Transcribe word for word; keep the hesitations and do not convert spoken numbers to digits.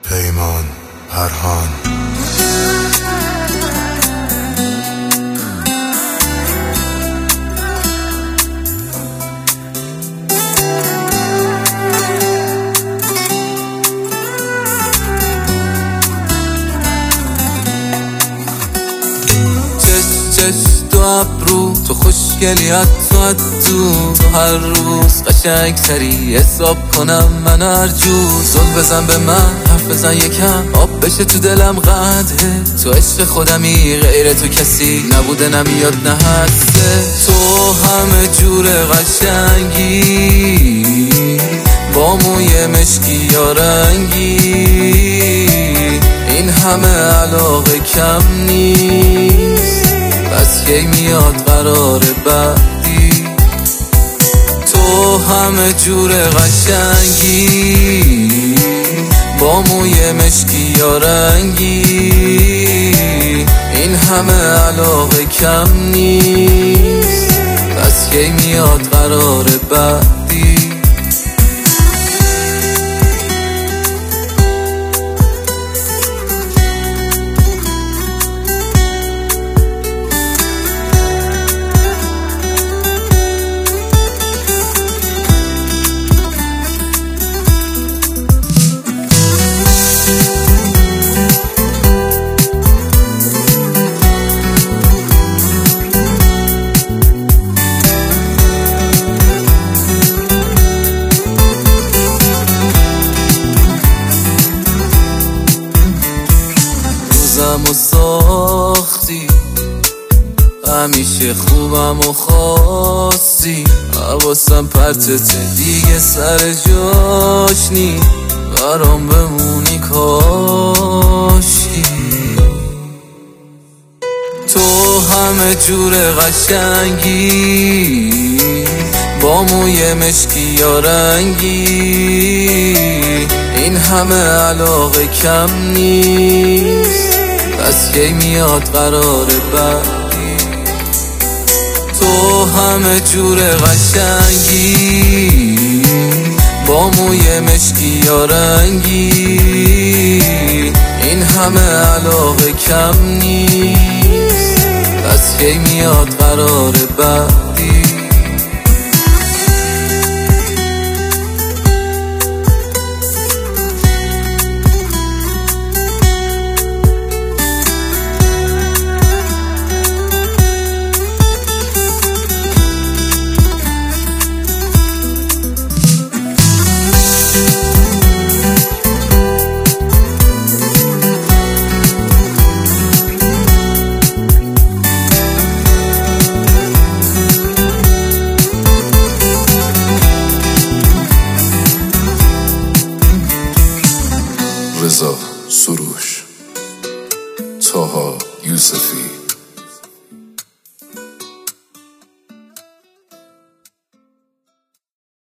پیمان پرهان تو ابرو تو خوشگلیت تو تو تو هر روز قشنگ تری حساب کنم من ارجوز زل بزن به من حرف بزن یکم آب بشه تو دلم قدره تو عشق خودمی غیر تو کسی نبوده نمیاد نه هسته تو همه جور قشنگی با موی مشکی یا رنگی این همه علاقه کم نیست بس کی میاد قرار بعدی تو همه جور قشنگی با موی مشکی یا رنگی این همه علاقه کم نیست بس کی میاد قرار بعدی و ساختی همیشه خوبم و خواستی حواسم پرتت دیگه سر جاش نی برام بمونی کاشکی تو همه جور قشنگی با موی مشکی یا رنگی این همه علاقه کم نیست بس کی میاد قرار بعدی تو همه جور قشنگی با موی مشکی یا رنگی این همه علاقه کم نیست بس کی میاد قرار بعدی رضا سروش، طاها یوسفی.